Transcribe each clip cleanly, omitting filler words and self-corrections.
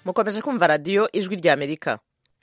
mukomeje kumva radiyo ijwi rya amerika.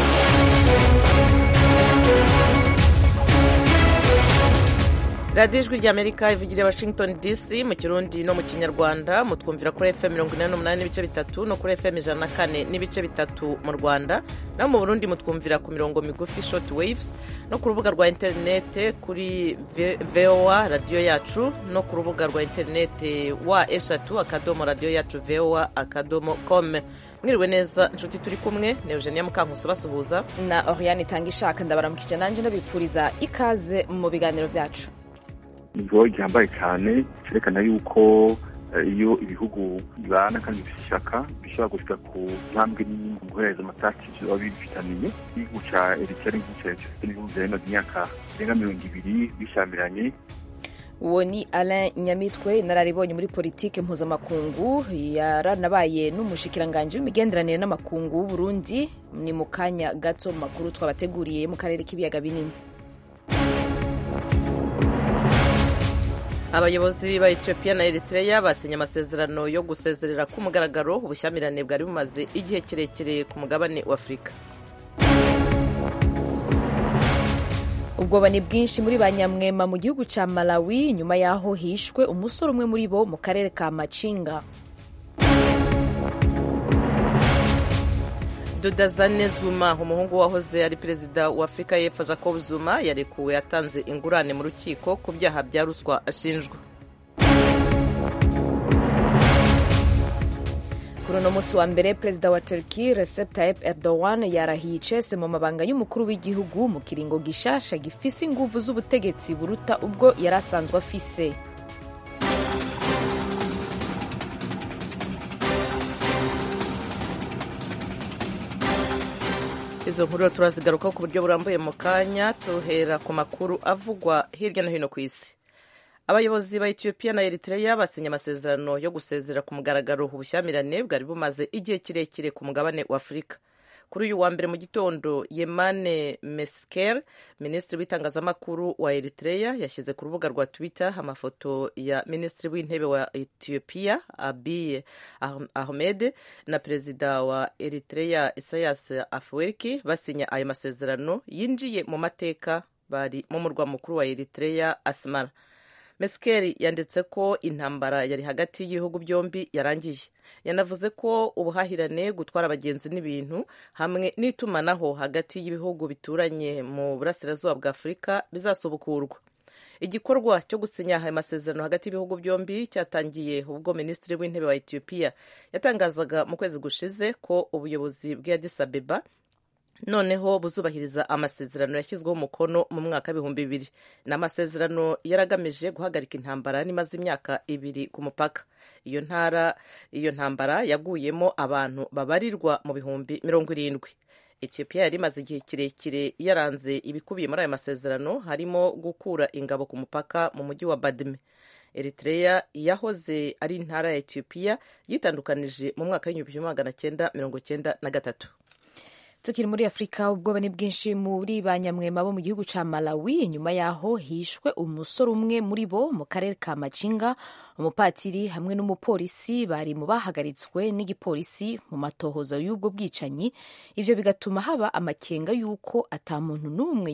radiyo ijwi rya amerika ivugira Washington DC mu kirundi no mu kinyarwanda. mutwumvira kuri FM 88 n'ibice bitatu no kuri FM 104 n'ibice bitatu mu Rwanda, naho mu Burundi mutwumvira ku mirongo migufi short waves no ku rubuga rwa interinete kuri VOA radiyo yacu no ku rubuga rwa interinete wa eshatu akadomo radiyo yacu voa.com. mwiriwe neza nshuti, turi kumwe ni Eugenia Mukankusi basuhuza na Oriane Itangishaka. ndabaramukije nanje ndabipfuriza ikaze mu biganiro vyacu. nivo gihambaye cyane cyerekana yuko iyo ibihugu bibana kandi bifite ishaka bishobora gushika ku ntambwe nini mu guhereza amatati biba bifitaniye. igihugu ca Eritrea n'igihugu ca Ethiopia n'ibihugu vyamaze imyaka irenga 20 bishamiranye. uwo ni Alain Nyamitwe, nararibonye muri politike mpuzamakungu, yaranabaye n'umushikiranganji w'imigenderanire n'amakungu w'Uburundi. ni mu kanya gato mu makuru twabateguriye mu karere k'ibiyaga binini. abayobozi ba Ethiopia na Eritrea basinye amasezerano yo gusezerera ku mugaragaro ubushyamirane bwari bumaze igihe kirekire ku mugabane wa Afurika. ubwoba ni bwinshi muri ba Nyamwema mu gihugu ca Malawi nyuma yaho hishwe umusore umwe muri bo mu karere ka Machinga. Dudazane Zuma, umuhungu wahoze ari perezida wa Afurika y'Epfo Jacob Zuma, yarekuwe yatanze ingurane mu rukiko ku byaha bya ruswa ashinjwa. kuri uno munsi wa mbere perezida wa Turkey Recep Tayyip Erdogan yarahiye icese mu mabanga y'umukuru w'igihugu mu kiringo gishasha gifise inguvu z'ubutegetsi buruta ubwo yari asanzwe afise. izo nkuru turazigaruka ku buryo burambuye mu kanya. tuhera ku makuru avugwa hirya no hino ku isi. abayobozi ba Ethiopia na Eritrea basinye amasezerano yo gusezera ku mugaragaro ubushyamirane bwari bumaze igihe kirekire ku mugabane wa Afurika. kuri uyu wa mbere mu gitondo, Yemane Meskel, minisitiri w'itangazamakuru wa Eritrea, yashyize ku rubuga rwa Twitter amafoto ya minisitiri w'intebe wa Ethiopia Abiy Ahmed na perezida wa Eritrea Isaias Afwerki basinya ayo masezerano yinjiye mu mateka. bari mu murwa mukuru wa Eritrea Asmara. Meskel yanditse ko intambara yari hagati y'ibihugu byombi yarangiye. yanavuze ko ubuhahirane, gutwara abagenzi n'ibintu hamwe n'itumanaho hagati y'ibihugu bituranye mu burasirazuba bwa Afurika bizasubukurwa. igikorwa cyo gusinya aya masezerano hagati y'ibihugu byombi cyatangiye ubwo minisitiri w'intebe wa Ethiopia yatangazaga mu kwezi gushize ko ubuyobozi bwa Addis Abeba noneho buzubahiriza amasezerano yashyizweho umukono mu mwaka w'ibihumbi 2000. ni amasezerano yaragamije guhagarika intambara imaze imyaka 2 ku mupaka. iyo ntambara yaguyemo abantu babarirwa mu bihumbi 70. Ethiopia yari imaze igihe kirekire yaranze ibikubiye muri aya masezerano, harimo gukura ingabo ku mupaka mu mujyi wa Badme. Eritrea yahoze ari intara ya Ethiopia yitandukanije mu mwaka w'1993. tukiri muri Afurika, ubwoba ni bwinshi muri ba Nyamwema bo mu gihugu ca Malawi nyuma yaho hishwe umusore umwe muri bo mu karere ka Machinga. umupatiri hamwe n'umupolisi bari mu bahagaritswe n'igipolisi mu matohoza y'ubwo bwicanyi. ivyo bigatuma haba amakenga y'uko ata muntu n'umwe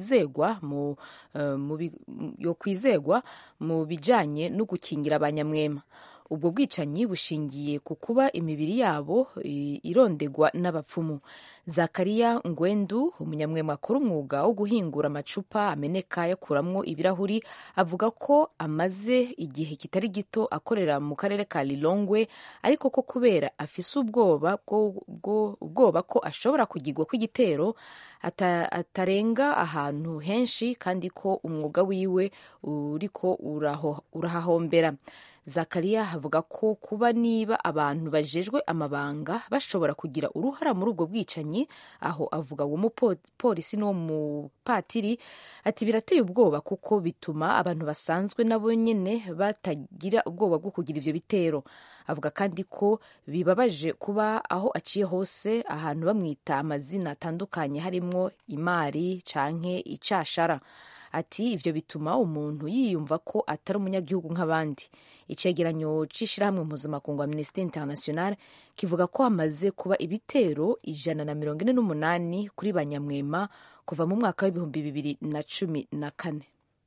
yokwizegwa mu bijanye no gukingira ba Nyamwema. ubwo bwicanyi bushingiye ku kuba imibiri yabo irondegwa n'abapfumu. Zakaria Ngwendu, umunyamwema akora umwuga wo guhingura amacupa ameneka yakuramwo ibirahuri, avuga ko amaze igihe kitari gito akorera mu karere ka Lilongwe, ariko ko kubera afise ubwoba ko ashobora kugirwa kw'igitero atarenga ahantu henshi, kandi ko umwuga wiwe uriko urahahombera. Zakaria avuga ko kuba niba abantu bajejwe amabanga bashobora kugira uruhara muri ubwo bwicanyi, aho avuga uwo mupolisi n'uwo mupatiri, ati birateye ubwoba kuko bituma abantu basanzwe nabo nyene batagira ubwoba bwo kugira ivyo bitero. Avuga kandi ko bibabaje kuba aho aciye hose ahantu bamwita amazina atandukanye harimwo imari canke icashara. ati ivyo bituma umuntu yiyumva ko atari umunyagihugu nk'abandi. Icegeranyo c'ishirahamwe mpuzamakungu Amnesty International kivuga ko hamaze kuba ibitero 148 kuri Banyamwema kuva mu mwaka w'ibihumbi 2014.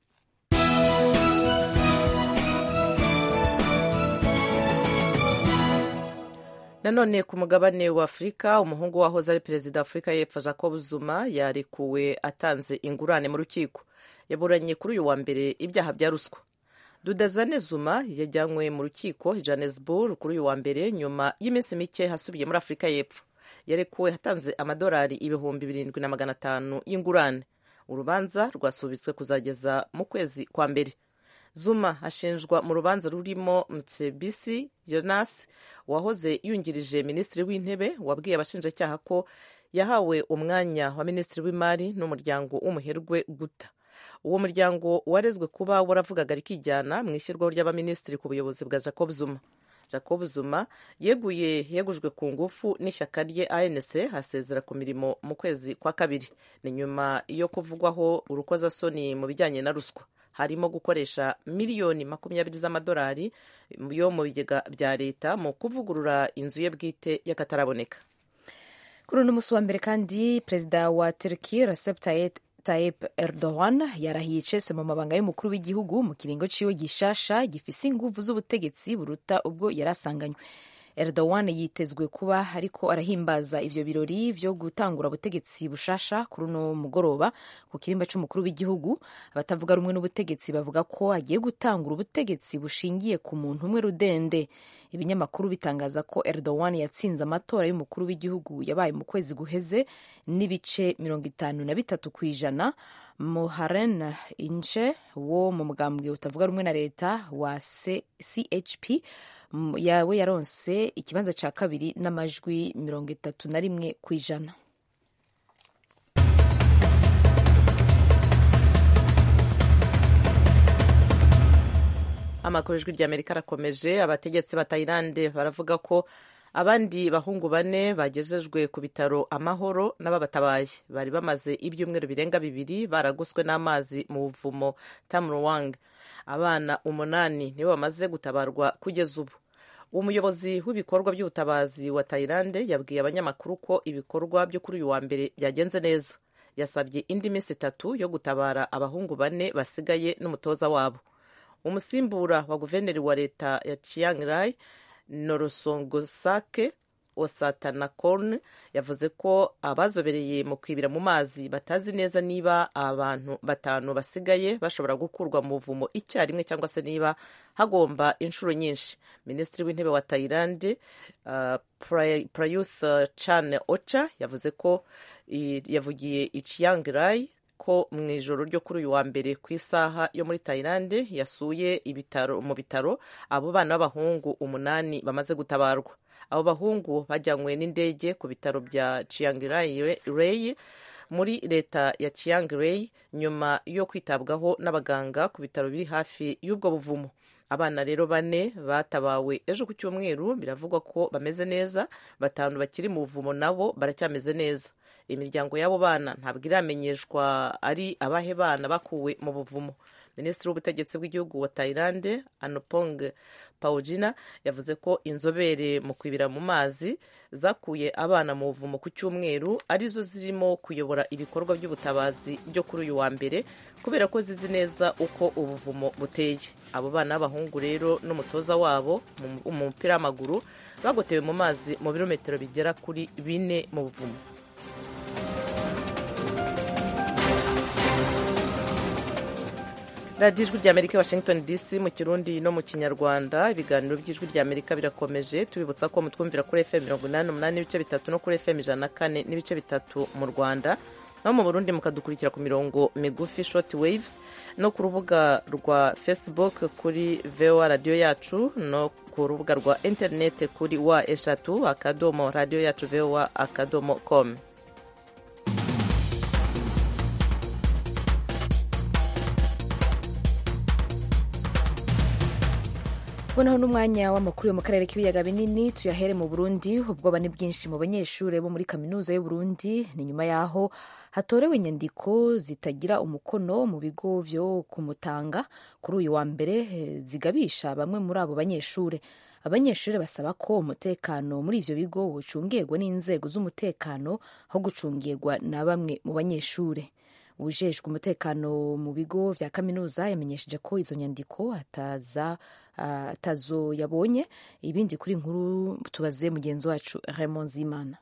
Nanone ku mugabane wa Afurika, umuhungu wahoze ari perezida wa Afurika y'Epfo Jacob Zuma yarekuwe atanze ingurane mu rukiko. Yaburanye kuri uyu wa mbere ibyaha bya ruswa. Dudazane Zuma yajyanywe mu rukiko Johannesburg kuri uyu wa mbere nyuma y'iminsi mike hasubiye muri Afurika y'Epfo. Yarekuwe hatanze amadolari 7,500 y'ingurane. Urubanza rwasubitswe kuzageza mu kwezi kwa mbere. Zuma ashinjwa mu rubanza rurimo Mtsebisi Jonas wahoze yungirije minisitiri w'intebe wabwiye abashinjacyaha ko yahawe umwanya wa minisitiri w'imari n'umuryango w'umuherwe guta. Uwo muryango warezwe kuba waravugaga rikijyana mu ishyirwaho ry'abaminisitiri ku buyobozi bwa Jacob Zuma. Jacob Zuma yegujwe ku ngufu n'ishyaka rye ANC hasezera ku mirimo mu kwezi kwa kabiri. Ni nyuma yo kuvugwaho urukozasoni mu bijyanye na ruswa, harimo gukoresha miliyoni 20 z'amadolari yo mu bigega bya leta mu kuvugurura inzu ye bwite y'akataraboneka. Kuri uno musi wa mbere kandi perezida wa Turkiya Recep Tayyip Erdogan yarahiye icese mu mabanga y'umukuru w'igihugu mu kiringo ciwe gishasha gifise inguvu z'ubutegetsi buruta ubwo yarasanganywe. Erdogan yitezwe kuba ariko arahimbaza ivyo birori vyo gutangura ubutegetsi bushasha kuri uno mugoroba ku kirimba c'umukuru w'igihugu. Abatavuga rumwe n'ubutegetsi bavuga ko agiye gutangura ubutegetsi bushingiye ku muntu umwe rudende. Ibinyamakuru bitangaza ko Erdogan yatsinze amatora y'umukuru w'igihugu yabaye mu kwezi guheze n'ibice 53%. Muharrem Ince wo mu mugambwe utavuga rumwe na leta wa CHP yawe yaronse ikibanza ca kabiri n'amajwi 31%. Amakuru y'Ijwi ry'Amerika arakomeje. Abategetsi ba Thailand baravuga ko abandi bahungu 4 bagejejwe ku bitaro Amahoro n'ababatabaye. Bari bamaze ibyumweru birenga 2 baraguswe n'amazi mu buvumo Tam Luang. Abana 8 nibo bamaze gutabarwa kugeza ubu. Umuyobozi w'ibikorwa by'ubutabazi wa Thailand yabwiye abanyamakuru ko ibikorwa byo kuri uyu wa mbere byagenze neza. Yasabye indi minsi 3 yo gutabara abahungu 4 basigaye n'umutoza wabo. Umusimbura wa guverineri wa leta ya Chiang Rai Norosongosake Osatanakorn yavuze ko abazobereye mu kwibira mu mazi batazi neza niba abantu 5 basigaye bashobora gukurwa mu buvumo icyarimwe cyangwa se niba hagomba inshuro nyinshi. Minisitiri w'intebe wa Thailand Prayuth Chan-ocha yavuze ko yavugiye i Chiang Rai ko mu ijoro ryo kuri uyu wa mbere ku isaha yo muri Thailand yasuye mu bitaro abo bana b'abahungu 8 bamaze gutabarwa. Abo bahungu bajyanywe n'indege ku bitaro bya Chiang Rai muri leta ya Chiang Rai nyuma yo kwitabwaho n'abaganga ku bitaro biri hafi y'ubwo buvumo. Abana rero 4 batabawe ejo ku cyumweru, biravugwa ko bameze neza. 5 bakiri mu buvumo nabo baracyameze neza. Imiryango y'abo bana ntabwo iramenyeshwa ari abahe bana bakuwe mu buvumo. Minisitiri w'ubutegetsi bw'igihugu wa Thailand Anupong Paujina yavuze ko inzobere mu kwibira mu mazi zakuye abana mu buvumo ku cyumweru arizo zirimo kuyobora ibikorwa by'ubutabazi byo kuri uyu wa mbere kubera ko zizi neza uko ubuvumo buteye. Abo bana b'abahungu rero n'umutoza wabo mu mupira w'amaguru bagotewe mu mazi mu birometero bigera kuri 4 mu buvumo. radiyo ijwi ry'Amerika Washington DC mu Kirundi no mu Kinyarwanda. Ibiganiro by'ijwi ry'Amerika birakomeje, tubibutsa ko mutwumvira kuri FM 88 n'ibice 3 no kuri FM 104 n'ibice 3 mu Rwanda, no mu Burundi mukadukurikira ku mirongo migufi short waves no ku rubuga rwa Facebook kuri VOA radio yacu no ku rubuga rwa internet kuri wa@radioyacu.voa.com. tubonaho n'umwanya w'amakuru yo mu karere k'ibiyaga binini tuyahere mu Burundi. Ubwoba ni bwinshi mu banyeshuri bo muri kaminuza y'u Burundi ni nyuma yaho hatorewe inyandiko zitagira umukono mu bigo vyo kumutanga kuri uyu wa mbere zigabisha bamwe muri abo banyeshuri. Abanyeshuri basaba ko umutekano muri ivyo bigo bucungirwa n'inzego z'umutekano aho gucungirwa na bamwe mu banyeshuri. Ujejwe umutekano mu bigo vya kaminuza yamenyesheje ko izo nyandiko atazo yabonye. Ibindi kuri nkuru tubaze mugenzi wacu Raymond Zimana.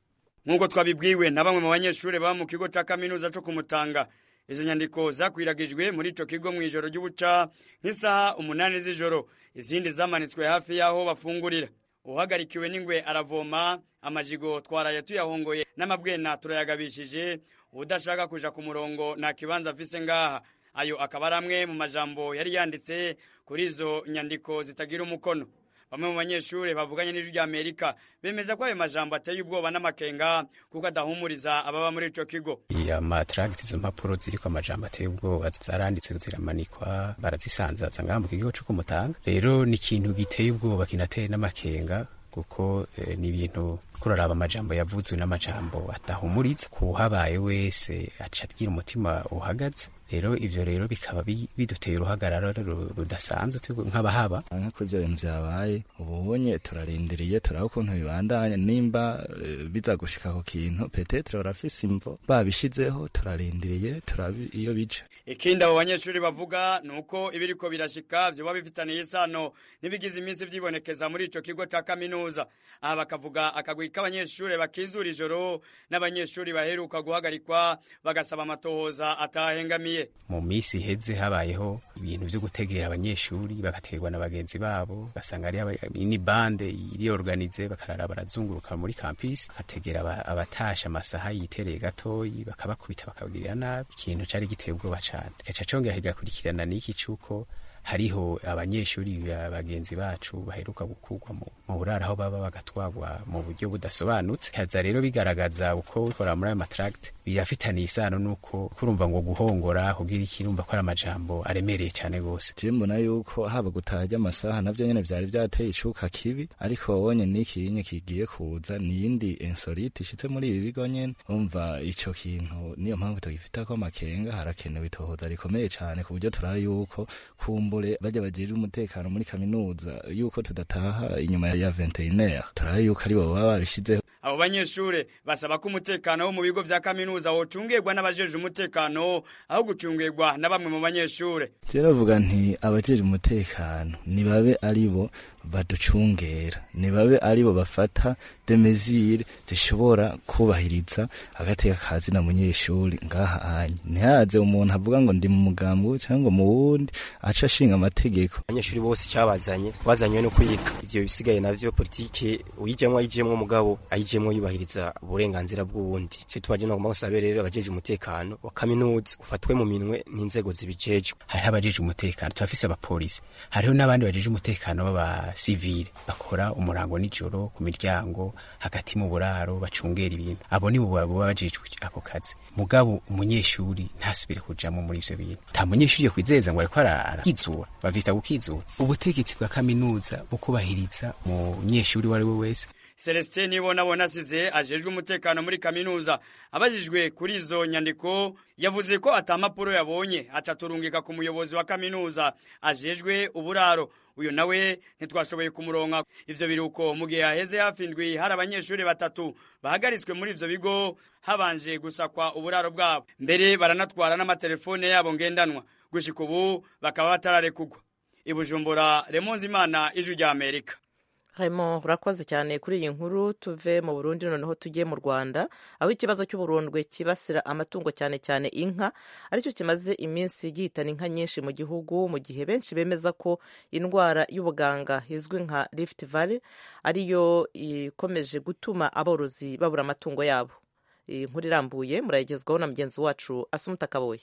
Nkuko twabibwiwe na bamwe mu banyeshuri ba mu kigo ca kaminuza cyo kumutanga, izo nyandiko zakwiragijwe muri ico kigo mu ijoro ry'ubuca nk'isaha 8 z'ijoro, izindi zamanitswe hafi yaho bafungurira. Uhagarikiwe n'ingwe aravoma, amajigo twaraye tuyahongoye n'amabwena turayagabishije, udashaka kuja ku murongo nta kibanza afise ngaha. Ayo akaba aramwe mu majambo yari yanditse kuri izo nyandiko zitagira umukono. Bamwe mu banyeshuri bavuganye n'ijwi rya Amerika bemeza ko ayo majambo ateye ubwoba n'amakenga kuko adahumuriza ababa muri ico kigo. Ya matracts izo mpapuro ziriko amajambo ateye ubwoba zaranditswe ziramanikwa barazisanzaza ngaha mu kigo cyo kumutanga. Rero ni ikintu giteye ubwoba kinateye n'amakenga kuko ni ibintu kuraraba amajambo yavuzwe n'amajambo atahumuriza kuhabaye wese acagira umutima uhagaze. Rero ivyo rero bikaba biduteye uruhagarara rudasanzwe nk'abahaba nk'uko ivyo bintu vyabaye. Ubonye turarindiriye turaba ukuntu bibandanya, nimba biza gushika ku kintu peut-être barafise imvo babishizeho, turarindiriye turabi iyo bica. Ikindi abo banyeshuri bavuga nuko ibiriko birashika vyo bifitaniye isano nibigize iminsi vyibonekeza muri ico kigo ca kaminuza. Aha bakavuga akagwi k'abanyeshuri bakizura ijoro n'abanyeshuri baheruka guhagarikwa bagasaba amatohoza atahengamiye. Mu misi heze habayeho ibintu vyo gutegera abanyeshuri bagaterwa na bagenzi babo, basanga ari ni bande iri organize bakarara barazunguruka muri campus bategera abatasha amasaha yitereye gatoyi bakabakubita bakabagirira nabi. Ikintu cari giteye ubwoba cane. Gaca congera higakurikirana n'iki cuko hariho abanyeshuri bagenzi bacu baheruka gukurwa mu burara aho baba bagatwagwa mu buryo budasobanutse. Kaza rero bigaragaza uko ukora muri ayo matract birafitaniye isano nuko kurumva ngo guhongora kugira ikirumva ko ari amajambo aremereye cyane gose. Je mbona yuko haba gutaha amasaha navyo nyene vyari vyateye icuka kibi, ariko wabonye niki nyene kigiye kuza niyindi insolite ishitse muri ibi bigo nyene. Umva ico kintu niyo mpamvu tugifita ko amakenga, harakenewe itohoza rikomeye cyane ku buryo turaba yuko kumbure bajya bajeje umutekano muri kaminuza yuko tudataha inyuma ya 21h, turaba yuko ari bo baba babishizeho. Abo banyeshure basaba ko umutekano wo mu bigo vya kaminuza wocungirwa n'abajeje umutekano aho gucungirwa na bamwe mu banyeshure. Je navuga nti abajeje umutekano nibabe aribo baducungera, nibabe aribo bafata de mesure zishobora kubahiriza agateka kazi na munyeshuri ngaha anye. Ntihaze umuntu avuga ngo ndi mu mugambwe cyangwa mu wundi aca ashinga amategeko. Abanyeshuri bose cyabazanye bazanywe no kwiga, ivyo bisigaye navyo politike uyijemwo mugabo ayijemwo yubahiriza uburenganzira bw'uwundi. Cyo tubaje no kumusabira rero abajeje umutekano wa kaminuza ufatwe mu minwe n'inzego zibijejwe. Hari abajeje umutekano turafise abapolisi, hariho n'abandi bajeje umutekano baba civile bakora umurango nijoro ku miryango hagati mu buraro bacungera ibintu. Abo ni bo babajejwe ako kazi. Mugabo umunyeshuri ntasubire kujamo muri ivyo bintu. Ta munyeshuri yo kwizeza ngo ariko arakizura, bavyita gukizura. Ubutegetsi bwa kaminuza bukubahiriza umunyeshuri wari we wese. Celestin Nibonabona size ajejwe umutekano muri kaminuza abajijwe kuri izo nyandiko yavuze ko atamapuro yabonye acaturungika ku muyobozi wa kaminuza ajejwe uburaro. Uyo nawe ntitwashoboye kumuronka. Ivyo biruko mu gihe haheze hafi indwi hari abanyeshuri 3 bahagaritswe muri ivyo bigo habanje gusakwa uburaro bwabo, mbere baranatwara n'amatelefone yabo ngendanwa. Gushika ubu bakaba batararekugwa. Ibujumbura, Raymond Zimana, Ijwi rya Amerika. Raymond, urakoze cyane kuri iyi nkuru. Tuve mu Burundi noneho tujye mu Rwanda, aho ikibazo cy'uburondwe kibasira amatungo cyane cyane inka aricyo kimaze iminsi gihitana inka nyinshi mu gihugu, mu gihe benshi bemeza ko indwara y'ubuganga izwi nka Rift Valley ariyo ikomeje gutuma aborozi babura amatungo yabo. Inkuru irambuye murayigezwaho na mugenzi wacu Asumuta Kaboye.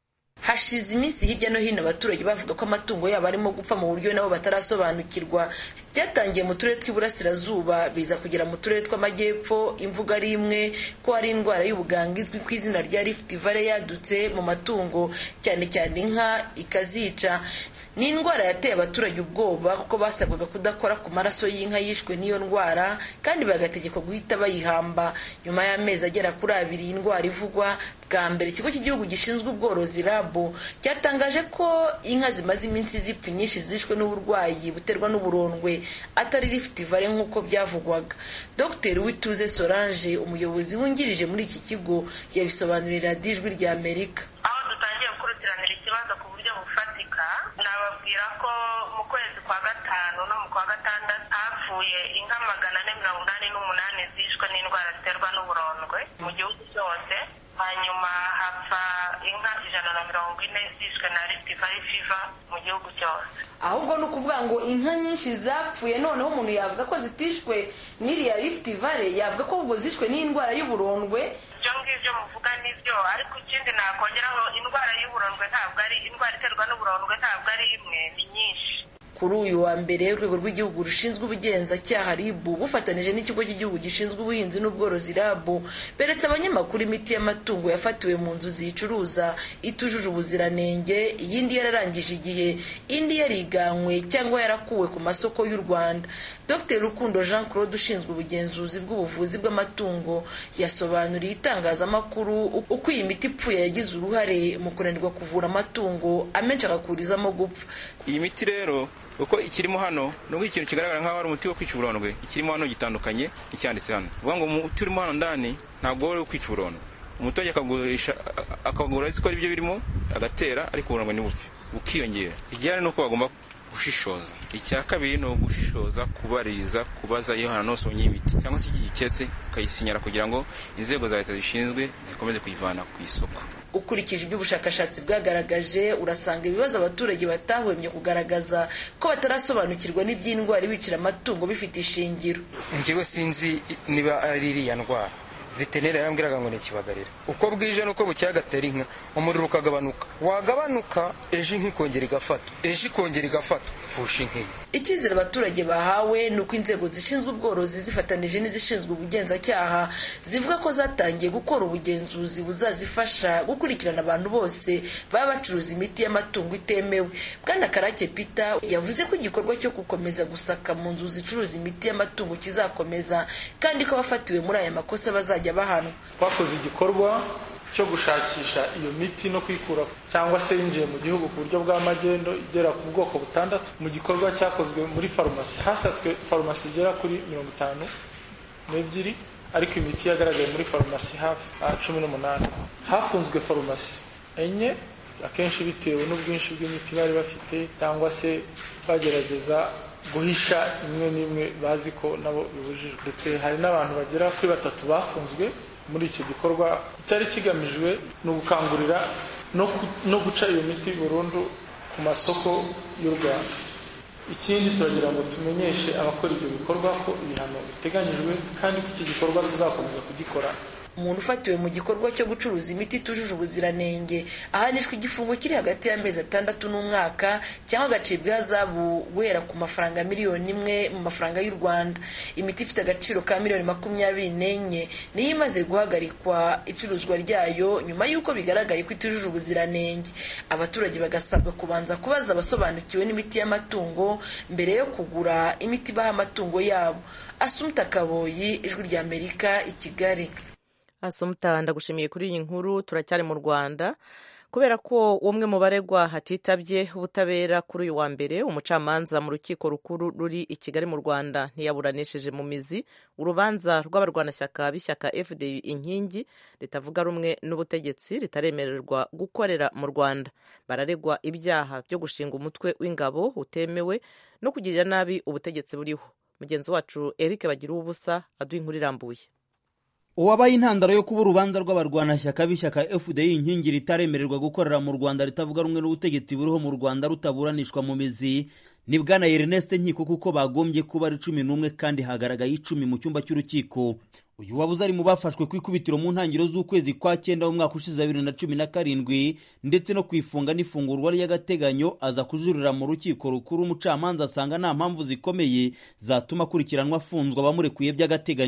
Hashize iminsi hirya no hino abaturage bavuga ko amatungo yabo arimo gupfa mu buryo nabo batarasobanukirwa. Byatangiye mu turere tw'iburasirazuba biza kugera mu turere tw'amajyepfo. Imvuga ari imwe ko hari indwara y'ubuganga izwi ku izina rya Rift Valley yadutse mu matungo cyane cyane inka ikazica. ni indwara yateye abaturage ubwoba kuko basabwaga kudakora ku maraso y'inka yishwe n'iyo ndwara kandi bagategekwa guhita bayihamba. Nyuma y'amezi agera kuri 2 iyi ndwara ivugwa, bwa mbere ikigo cy'igihugu gishinzwe ubworozi RAB cyatangaje ko inka zimaze iminsi zipfa nyinshi zishwe n'uburwayi buterwa n'uburondwe atari Rift Valley nk'uko byavugwaga. Dr Uwituze Solange, umuyobozi wungirije muri iki kigo, yabisobanurira Ijwi rya Amerika. Aho dutangiye gukurikiranira ikibazo ku buryo bufatika, nababwira ko mu kwezi kwa 5 no mu kwa 6 hapfuye inka 488 zishwe n'indwara ziterwa n'uburondwe mu gihugu cyose. Hanyuma hapfa inka 140 zishwe na Rift Valley fever mu gihugu cyose. Ahubwo no kuvuga ngo inka nyinshi zapfuye, noneho umuntu yavuga ko zitishwe n'iriya Rift Valley, yavuga ko ubwo zishwe n'indwara y'uburondwe. Ibyo ngibyo muvuga nibyo, ariko ikindi nakongeraho, indwara y'uburondwe ntabwo ari indwara iterwa n'uburondwe, ntabwo ari imwe, ni nyinshi. Kuri uyu wa mbere, urwego rw'igihugu rushinzwe ubugenzacyaha RIB bufatanije n'ikigo cy'igihugu gishinzwe ubuhinzi n'ubworozi RAB beretse abanyamakuru imiti y'amatungo yafatiwe mu nzu ziyicuruza itujuje ubuziranenge, iyindi yararangije igihe, indi yariganywe cyangwa yarakuwe ku masoko y'u Rwanda. Dr Rukundo Jean Claude ushinzwe ubugenzuzi bw'ubuvuzi bw'amatungo yasobanuriye itangazamakuru uko iyi miti ipfuye yagize uruhare mu kunanirwa kuvura amatungo amenshi agakurizamo gupfa. Iyi miti rero uko ikirimo hano nubwo ikintu kigaragara nk'aho ari umuti wo kwica uburondwe, ikirimo hano gitandukanye icyanditse hano. Vuga ngo umuti urimo hano ndani ntabwo ari kwica uburondwe. Umuturage akagura ariko ari byo birimo agatera, ariko uburondwe ni bupfi bukiyongera. Igihari nuko bagomba gushishoza. Icya kabiri no gushishoza, kubaririza, kubaza iyo hano sonye imiti cyangwa se igikese ukayisinyara kugira ngo inzego za leta zishinzwe zikomeze kuyivana ku isoko. Ukurikije ibyo ubushakashatsi bwagaragaje, urasanga ibibazo abaturage batahwemye kugaragaza ko batarasobanukirwa n'iby'indwara ibicira amatungo bifite ishingiro. Njyewe sinzi niba ari iriya ndwara. Veterineri yarambwiraga ngo nikibagarira. Uko bwije nuko bucyagatera inka, umuriro ukagabanuka. Wagabanuka ejo nkikongera igafata. Ejo ikongera igafata. Fushi inka. Icyizere abaturage bahawe nuko inzego zishinzwe ubworozi zifatanije n'izishinzwe ubugenzacyaha zivuga ko zatangiye gukora ubugenzuzi buzazifasha gukurikirana abantu bose baba bacuruza imiti y'amatungo itemewe. Bwana Karake Peter yavuze ko igikorwa cyo gukomeza gusaka mu nzu zicuruza imiti y'amatungo kizakomeza kandi ko abafatiwe muri aya makosa bazajya bahanwa. Twakoze igikorwa cyo gushakisha iyo miti no kwikura cyangwa se yinjiye mu gihugu ku buryo bw'amagendo igera ku bwoko 6. Mu gikorwa cyakozwe muri farumasi hasatswe farumasi igera kuri 52, ariko imiti yagaragaye muri farumasi hafi 18. Hafunzwe farumasi 4, akenshi bitewe n'ubwinshi bw'imiti bari bafite cyangwa se bagerageza guhisha imwe n'imwe bazi ko nabo bibujijwe. Ndetse hari n'abantu bagera kuri 3 bafunzwe muri icyo gikorwa. Cyari kigamijwe no gukangurira no guca iyo miti burundu ku masoko y'u Rwanda. Ikindi turagira ngo tumenyeshe abakora ibyo bikorwa ko ibihano biteganyijwe kandi ko iki gikorwa tuzakomeza kugikora. Umuntu ufatiwe mu gikorwa cyo gucuruza imiti itujuje ubuziranenge ahanishwa igifungo kiri hagati y'amezi 6 n'umwaka cyangwa agacibwa ihazabu guhera ku mafaranga miliyoni 1 mu mafaranga y'u Rwanda. Imiti ifite agaciro ka miliyoni 24 niyo imaze guhagarikwa icuruzwa ryayo nyuma y'uko bigaragaye ko itujuje ubuziranenge. Abaturage bagasabwa kubanza kubaza abasobanukiwe n'imiti y'amatungo mbere yo kugura imiti baha amatungo yabo. Asumta Kaboyi, Ijwi rya Amerika, i Kigali. Asumta, ndagushimiye kuri iyi nkuru. Turacyari mu Rwanda kubera ko umwe mu baregwa hatitabye ubutabera kuri uyu wa mbere. Umucamanza mu rukiko rukuru ruri i Kigali mu Rwanda ntiyaburanishije mu mizi urubanza rw'abarwanashyaka b'ishyaka FDU inkingi ritavuga rumwe n'ubutegetsi ritaremererwa gukorera mu Rwanda. Bararegwa ibyaha byo gushinga umutwe w'ingabo utemewe no kugirira nabi ubutegetsi buriho. Mugenzi wacu Eric Bagiruwubusa aduha inkuru irambuye. Uwabaye intandaro yo kuba urubanza rw'abarwanashyaka b'ishyaka FDU inkingi ritaremererwa gukorera mu Rwanda ritavuga rumwe n'ubutegetsi buriho mu Rwanda rutaburanishwa mu mizi ni Bwana Ernest Nkiko, kuko bagombye kuba ari 11 kandi hagaragaye 10 mu cyumba cy'urukiko. Uyu wabuze ari mu bafashwe ku ikubitiro mu ntangiriro z'ukwezi kwa 9 mu mwaka ushize 2017 ndetse no kwifunga n'ifungurwa ry'agateganyo aza kujurira mu rukiko rukuru. Umucamanza asanga nta mpamvu zikomeye zatuma akurikiranwa afunzwa abamurekuye by'agateganyo.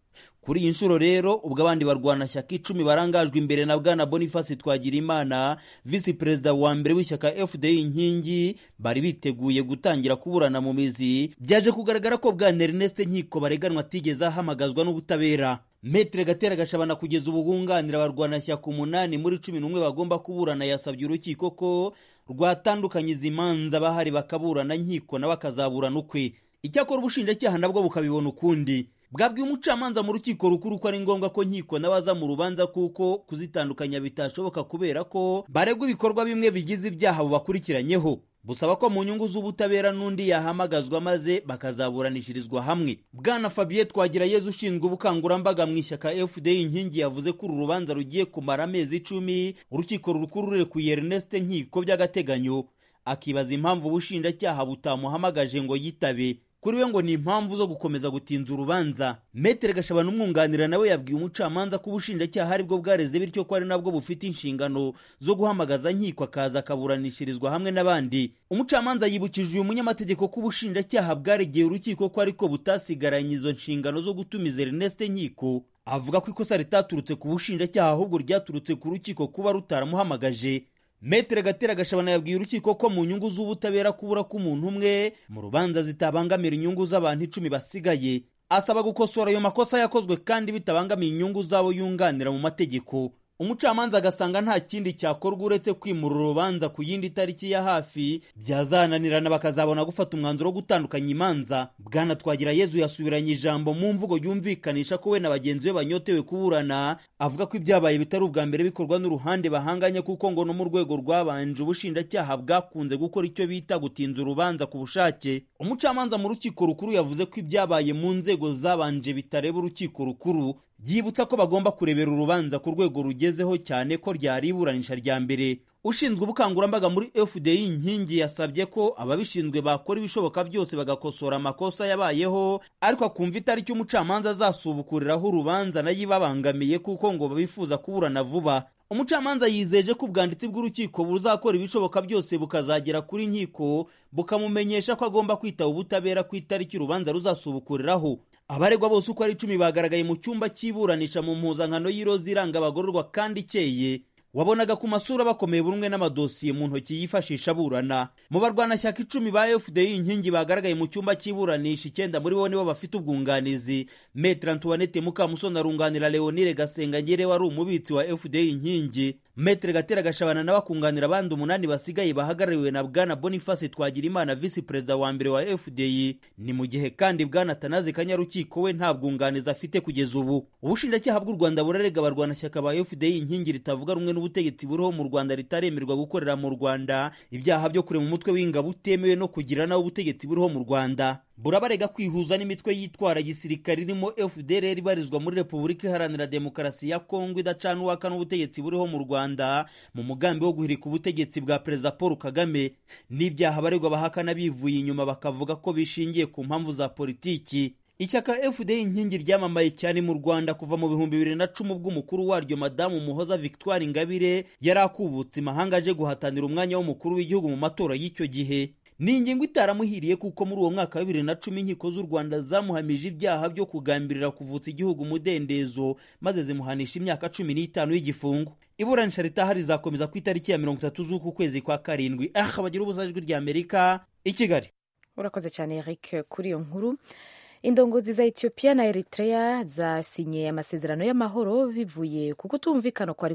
Kuri iyi nshuro rero ubwo abandi barwanashyaka 10 barangajwe imbere na bwana Boniface Twagirimana, visi perezida wa mbere w'ishyaka FDI inkingi, bari biteguye gutangira kuburana mu mizi, byaje kugaragara ko bwana Ernest Nkiko bareganwa atigeze ahamagazwa n'ubutabera. Metre Gatera Gashabana kugeza ubu gunganira abarwanashyaka 8 muri 11 bagomba kuburana yasabye urukiko ko rwatandukanye izimanza bahari bakaburana Nkiko nawe akazaburana ukwe. Icyakora ubushinjacyaha nabwo bukabibona ukundi. Bwabwiye umucamanza mu rukiko rukuru ko ari ngombwa ko Nkiko nabaza mu rubanza kuko kuzitandukanya bitashoboka kubera ko baregwa ibikorwa bimwe bigize ibyaha bubakurikiranyeho. Busaba ko mu nyungu z'ubutabera n'undi yahamagazwa maze bakazaburanishirizwa hamwe. Bwana Fabien Twagirayezu ushinzwe ubukangurambaga mu ishyaka FDI inkingi yavuze ko uru rubanza rugiye kumara amezi 10, urukiko rukuru rurekuye Ernest Nkiko by'agateganyo. Akibaza impamvu ubushinjacyaha butamuhamagaje ngo yitabe. Kuri we ngo ni impamvu zo gukomeza gutinza urubanza. Metre Gashabana umwunganira nawe yabwiye umucamanza ko ubushinjacyaha aribwo bwareze bityo ko ari nabwo bufite inshingano zo guhamagaza Nkiko akaza akaburanishirizwa hamwe n'abandi. Umucamanza yibukije uyu munyamategeko ko ubushinjacyaha bwaregeye urukiko ko ariko butasigaranye izo nshingano zo gutumiza Ernest Nkiko. Avuga ko ikosa ritaturutse ku bushinjacyaha ahubwo ryaturutse ku rukiko kuba rutaramuhamagaje. Metre Gatera Gashabana yabwiye urukiko ko mu nyungu z'ubutabera kubura k'umuntu umwe mu rubanza zitabangamira inyungu z'abantu 10 basigaye. Asaba gukosora ayo makosa yakozwe kandi bitabangamiye inyungu zabo yunganira mu mategeko. Umucamanza agasanga nta kindi cyakorwa uretse kwimura urubanza ku yindi tariki ya hafi, byazananirana bakazabona gufata umwanzuro wo gutandukanya imanza. Bwana Twagirayezu yasubiranye ijambo mu mvugo yumvikanisha ko we na bagenzi be banyotewe kuburana, avuga ko ibyabaye bitari ubwa mbere bikorwa n'uruhande bahanganye kuko ngo no mu rwego rwabanje ubushinjacyaha bwakunze gukora icyo bita gutinza urubanza ku bushake. Umucamanza mu rukiko rukuru yavuze ko ibyabaye mu nzego zabanje bitareba urukiko rukuru, yibutsa ko bagomba kurebera urubanza ku rwego rugezeho cyane ko ryari iburanisha rya mbere. Ushinzwe ubukangurambaga muri FDI inkingi yasabye ko ababishinzwe bakora ibishoboka byose bagakosora amakosa yabayeho, ariko akumva itariki umucamanza azasubukuriraho urubanza nayo ibabangamiye kuko ngo babifuza kuburana vuba. Umucamanza yizeje ko ubwanditsi bw'urukiko buzakora ibishoboka byose bukazagera kuri Nkiko bukamumenyesha ko agomba kwitaba ubutabera ku itariki urubanza ruzasubukuriraho. Abaregwa bose uko ari 10 bagaragaye mu cyumba cy'iburanisha mu mpuzankano y'iroza iranga abagororwa kandi ikeye. Wabonaga ku masura bakomeye burumwe n'amadosiye mu ntoki yifashisha burana. Mu barwanashyaka 10 ba FDI inkingi bagaragaye mu cyumba cy'iburanisha 9 muri bo nibo bafite ubwunganizi. Maître Antoinette Mukamusoni arunganira Leonire Gasengangere wari umubitsi wa FDI inkingi. Metre Gatera Gashabana nawe akunganira abandi 8 basigaye bahagarariwe na bwana Boniface Twagirimana visi perezida wa mbere wa FDI. Ni mu gihe kandi bwana Tanazi Kanyarukiko we nta bwunganizi afite kugeza ubu. Ubushinjacyaha bw'u Rwanda burarega abarwanashyaka ba FDI inkingi ritavuga rumwe n'ubutegetsi buriho mu Rwanda ritaremerwa gukorera mu Rwanda ibyaha byo kurema umutwe w'ingabo utemewe no kugira nawo ubutegetsi buriho mu Rwanda. Burabarega kwihuza n'imitwe yitwara gisirikari irimo FDLR ibarizwa muri Repubulika Iharanira Demokarasi ya Kongo idacana uwaka n'ubutegetsi buriho mu Rwanda mu mugambi wo guhirika ubutegetsi bwa Perezida Paul Kagame. N'ibyaha baregwa bahakana bivuye inyuma bakavuga ko bishingiye ku mpamvu za politiki. Ishyaka FDI inkingi ryamamaye cyane mu Rwanda kuva mu 2010 bw'umukuru waryo Madamu Muhoza Victoire Ingabire yarakubutse imahanga aje guhatanira umwanya w'umukuru w'igihugu mu matora y'icyo gihe. Ni ingingo itaramuhiriye kuko muri uwo mwaka wa 2010 inkiko z'u Rwanda zamuhamije ibyaha byo kugambirira kuvutsa igihugu umudendezo maze zimuhanisha imyaka 15 y'igifungo. Iburanisha ritaha rizakomeza ku itariki ya 30 z'uku kwezi kwa karindwi. Bagira ubuzajwi rya Amerika i Kigali. Urakoze cyane Eric kuri iyo nkuru. Indongozi za Ethiopia na Eritrea zasinye amasezerano y'amahoro bivuye kuko tumvikana kwari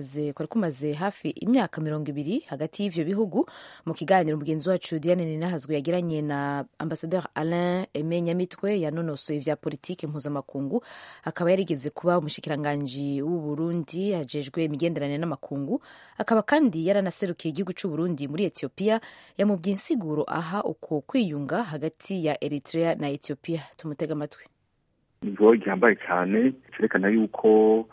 kumaze hafi imyaka 20 hagati y'ivyo bihugu. Mu kiganiro mugenzi wacu Diane Ninahazwe yagiranye na Ambassadeur Alain Aime Nyamitwe yanonosoye ivya politike mpuzamakungu, akaba yarigeze kuba umushikiranganji w'u Burundi ajejwe imigenderanire n'amakungu, akaba kandi yaranaserukiye igihugu cy'u Burundi muri Ethiopia. Yamubwiye insiguro aha uko kwiyunga hagati ya Eritrea na Ethiopia. Tumutega amatwi. Nigo gihambaye cyane cyerekana yuko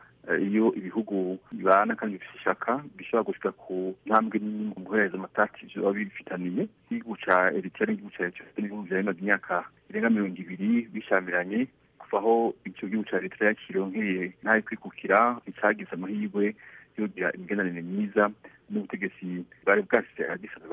iyo ibihugu bibana kandi bifite ishaka bishobora gushika ku ntambwe n'umuhereza amatati byo bifitaniye. Igihugu ca Eritrea n'igihugu ca Ethiopia n'ibihugu byamaze imyaka irenga 20 bishamiranye kuvaho icyo gihugu ca Eritrea kironkeye ntaye kwikukira icyagize amahirwe yo kugira imigenderanire myiza n'ubutegetsi bwari bwasize agisaba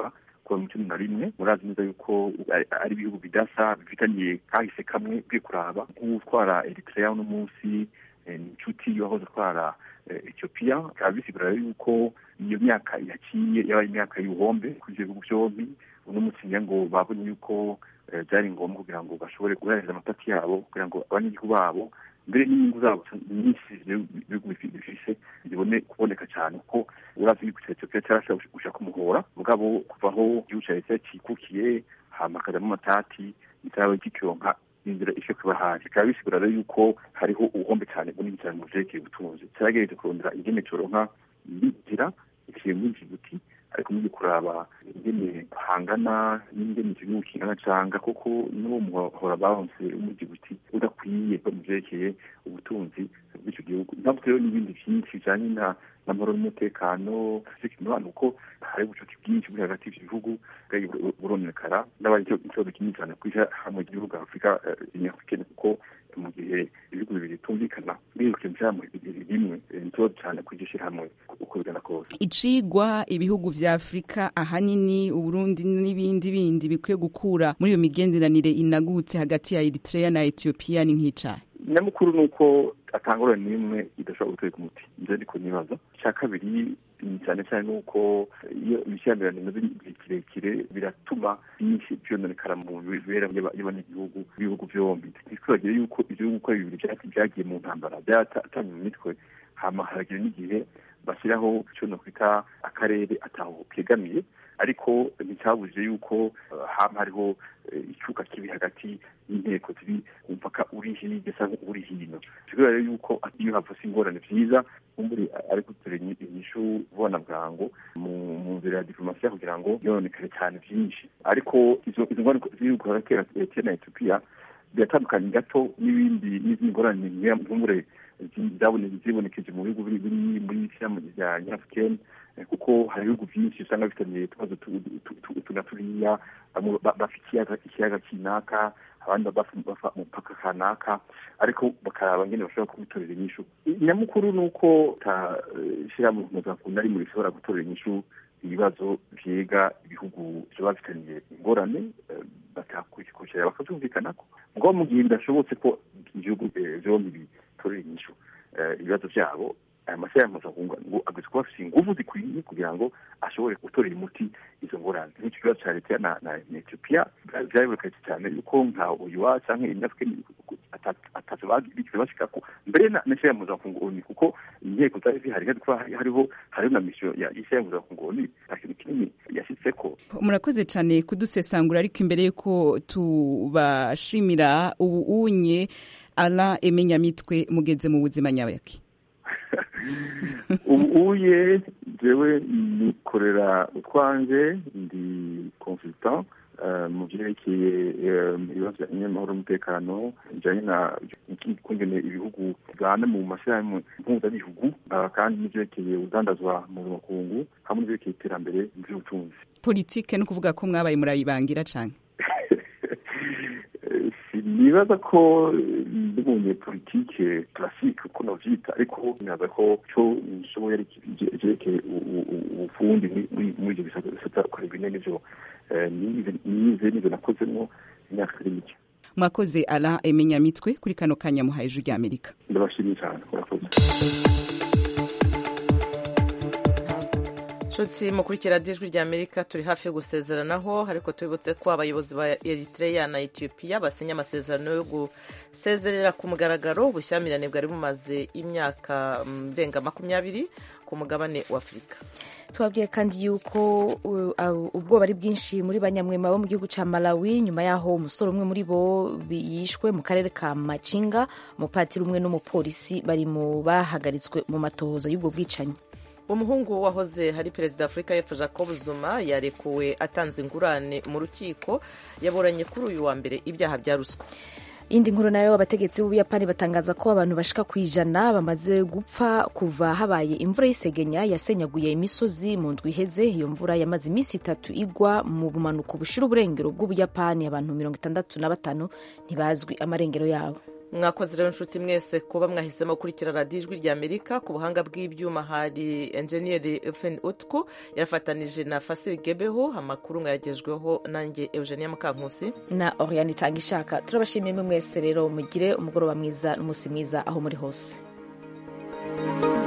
kuva mu 2011 murazi neza yuko ari ibihugu bidasa bifitaniye kahise kamwe bwe kuraba nk'utwara Eritrea no munsi inshuti yahoze atwara Ethiopia bikaba bisigura yuko iyo myaka yaciye yabaye imyaka y'ubuhombe kuri ivyo bihugu vyombi uno munsi ngo babonye yuko byari ngombwa kugira ngo bashobore guhereza amatati yabo kugira ngo abanyagihugu babo mbere n'inyungu zabo nyinshi ibihugu bifise zibone kuboneka cyane kuko urazi yuko Ethiopia cyarashaka gushaka umuhora mugabo kuvaho igihugu cya Ethiopia cikukiye hamakazamo amatati bitarawe kikironka inzira isho kubahari bikaba bisigura rero yuko hariho ubuhombe cyane bunini cyane mu vyerekeye ubutunzi cyaragereje kurondera ingene coronka inzira ikiye muri Djibouti ariko muri kuraba ingene hangana n'ingene igihugu kingana canga kuko n'uwo muhora baronse muri Djibouti udakwiye mu vyerekeye ubutunzi bw'icyo gihugu ntabwo rero n'ibindi byinshi bijanye n'amahoro n'umutekano zikimana uko hari ubucuti bwinshi buri hagati y'ibihugu buronekara n'abari ikibazo kinini cyane kwisha hamwe igihugu Afrika inyafurikene kuko mu gihe ibihugu bibiri bitumvikana biruke mvyamwe bimwe n'ikibazo cyane kwigisha hamwe uko bigana kose icigwa ibihugu vya Afrika ahanini Uburundi n'ibindi bindi bikwiye gukura muri iyo migenderanire inagutse hagati ya Eritrea na Ethiopia ni nk'icayi nyamukuru nuko atangura nimwe idashobora guteka umuti nje ndiko nibaza cya kabiri cyane cyane nuko iyo ibishyambirane bimaze kirekire biratuma byinshi byononekara mu bibera y'abanyagihugu ibihugu byombi twibagire yuko igihugu uko bibiri byagiye mu ntambara byatanye mu mitwe hama haragira n'igihe bashyiraho icyo no kwita akarere ataho kegamiye ariko nticyabuje yuko hama hariho icuka kibi hagati y'inteko ziri umupaka uri hirya cyangwa uri hino rero yuko iyo havutse ingorane vyiza umburi ari gutora inyishu ubona bwango mu nzira ya diplomasiya kugira ngo yonekare cyane byinshi ariko izo ngorane ziri hagati ya Eritrea na Ethiopia biratandukanye gato n'izindi ngorane nk'umure zibonekeje mu bihugu biri muri ishyamba rya Nyafurika kuko hari ibihugu byinshi usanga bifitanye utubazo tunaturiya bafite ikiyaga kinaka abandi bafa umupaka kanaka ariko bakaraba ngene bashobora kubitorera inyishu nyamukuru nuko tashyira mu mpuzamakungu ari muri bishobora gutorera inyishu ibibazo vyega ibihugu vyoba bifitaniye ingorane batakurikira bakavyumvikanako ngo mu gihe bidashobotse ko ibihugu vyombi bitorera inyishu ibibazo vyabo aya mashyira mpuzamakungu ngo ageze kuba afise inguvu zikwiye kugira ngo ashobore gutorera umuti izo ngorane nk'icyo kibazo ca Eritrea na Ethiopia vyaribonekanye cyane yuko nka UA canke Nyafurika atatu bigeze bashikako mbere na mashyira mpuzamakungu kuko inteko zari zihari hariho na mission ya mashyira mpuzamakungu ikintu kinini yashitseko. Murakoze cyane kudusesangura ariko imbere yuko tubashimira unye Alain Emenyamitwe mugeze mu buzima nyabaki ubuye jewe nikorera utwanje ndi consultant mu byerekeye ibibazo by'amahoro n'umutekano bijyanye na kungene ibihugu bigana mu mashyirahamwe mpuzabihugu kandi n'ibyerekeye udandazwa mu makungu hamwe n'ibyerekeye iterambere mu by'ubutunzi. Politike no kuvuga ko mwabaye murayibangira cyane nibaza ko ndibonye politike classique uko novyita ariko nibaza ko cyo nshoboye ari kijerekeye ubufundi muri ibyo bisata ukora ibintu byo nize nakozemo imyaka mike. Mwakoze Alain Emenyamitwe kuri kano kanya muhaye ijwi ry'Amerika. Ndabashimiye cyane murakoze. Nshuti mukurikira ijwi rya Amerika turi hafi yo gusezeranaho ariko tubibutse ko abayobozi ba Eritrea na Ethiopia basinye amasezerano yo gusezerera ku mugaragaro ubushyamirane bwari bumaze imyaka mrenga 20 ku mugabane wa Afurika. Twabwiye kandi yuko ubwoba ari bwinshi muri banyamwema bo mu gihugu ca Malawi nyuma yaho umusore umwe muri bo yishwe mu karere ka Machinga, umupatiri umwe n'umupolisi bari mu bahagaritswe mu matohoza y'ubwo bwicanyi. Umuhungu wahoze hari perezida Afurika y'Epfo Jacob Zuma yarekuwe atanze ingurane mu rukiko yaburanye kuri uyu wa mbere ibyaha bya ruswa. Indi nkuru nayo abategetsi b'Ubuyapani batangaza ko abantu bashika kwijana bamaze gupfa kuva habaye imvura y'isegenya yasenyaguye imisozi mu ndwi iheze. Iyo mvura yamaze iminsi 3 igwa mu bumanuko bushira uburengero bw'Ubuyapani. Abantu 65 ntibazwi amarengero yabo. mwakoze rero inshuti mwese kuba mwahisemo gukurikira radiyo ijwi rya amerika. ku buhanga bw'ibyuma hari enjeniyeri efen utku yarafatanije na fasiri gebeho. amakuru mwayagejweho nanjye eugenia mukankusi na oriane itanga ishaka. turabashimiye mwese rero mugire umugoroba mwiza n'umunsi mwiza aho muri hose.